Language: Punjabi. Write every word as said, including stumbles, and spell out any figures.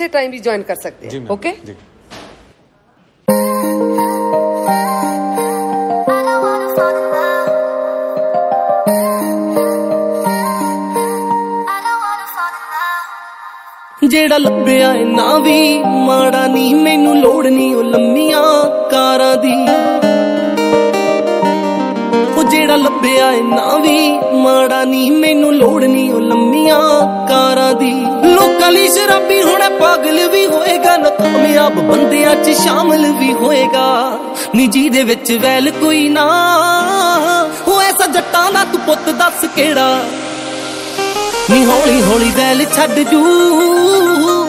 टाइम भी ज्वाइन कर सकते हैं। ओके ਜਿਹੜਾ ਲੱਭਿਆ ਏ ਨਾ ਵੀ ਮਾੜਾ ਨੀ, ਮੈਨੂੰ ਲੋੜ ਨੀ ਉਹ ਲੰਮੀਆਂ ਕਾਰਾਂ ਦੀ। ਉਹ ਜਿਹੜਾ ਲੱਭਿਆ ਏ ਨਾ ਵੀ ਮਾੜਾ ਨੀ, ਮੈਨੂੰ ਲੋੜ ਨੀ ਉਹ ਲੰਮੀਆਂ ਕਾਰਾਂ ਦੀ। ਲੋਕਾਂ ਲਈ ਸ਼ਰਾਬੀ ਹੋਣਾ ਪਾਗਲ ਵੀ ਹੋਏਗਾ, ਨਾ ਕਾਮਯਾਬ ਬੰਦਿਆਂ 'ਚ ਸ਼ਾਮਲ ਵੀ ਹੋਏਗਾ। ਨੀ ਜਿਹਦੇ ਵਿੱਚ ਵੈਲ ਕੋਈ ਨਾ, ਉਹ ਐਸਾ ਜੱਟਾਂ ਦਾ ਤੂੰ ਪੁੱਤ ਦੱਸ ਕਿਹੜਾ। ਨੀ ਹੌਲੀ ਹੌਲੀ ਵੈਲ ਛੱਡ ਜੂ